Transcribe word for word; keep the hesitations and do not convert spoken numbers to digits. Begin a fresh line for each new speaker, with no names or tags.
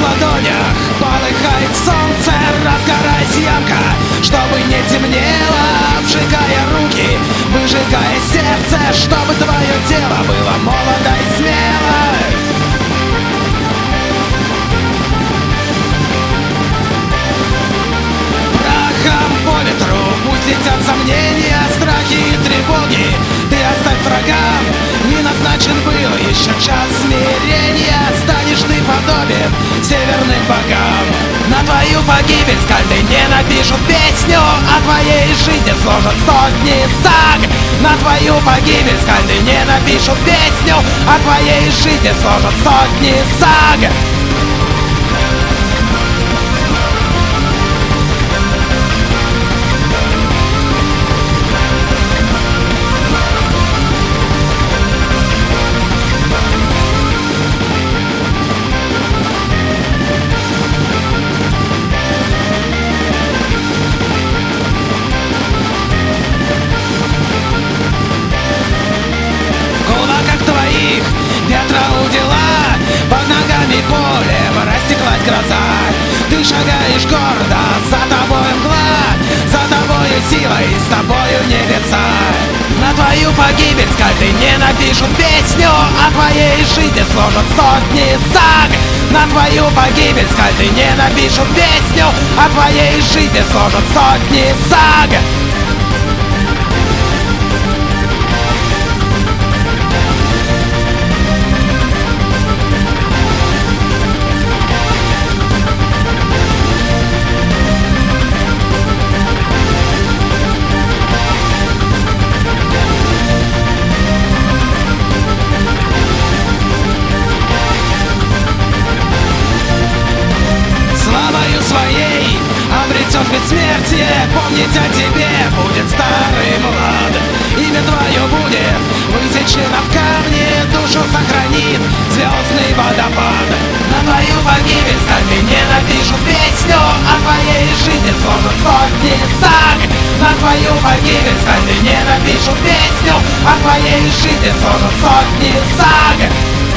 ладонях полыхает солнце, разгораясь ямка, чтобы не темнело, обжигая руки, выжигая сердце, чтобы твое тело было молодо и смело. Прахом по ветру пусть летят сомнения, страхи и тревоги. Ты оставь врагам, не назначен был еще час смирения. Станешь ты подобен северным богам. На твою погибель скальды не напишут песню, а твоей жизни сложат сотни саг. На твою погибель скальды не напишут песню, а твоей жизни сложат сотни саг. Ветра удила, под ногами поле растеклась гроза. Ты шагаешь гордо, за тобой мгла, за тобою сила и с тобою небеса. На твою погибель скальды не напишут песню, а твоей жизни сложат сотни саг. На твою погибель скальды не напишут песню, а твоей жизни сложат сотни саг. Своей обретет бессмертие, помнить о тебе будет старый млад. Имя твое будет высечено в камне, душу сохранит звездный водопад. На твою погибель скальды не напишут песню, а твоей жизни сложат сотни саг. На твою погибель скальды не напишут песню, а твоей жизни сложат сотни саг.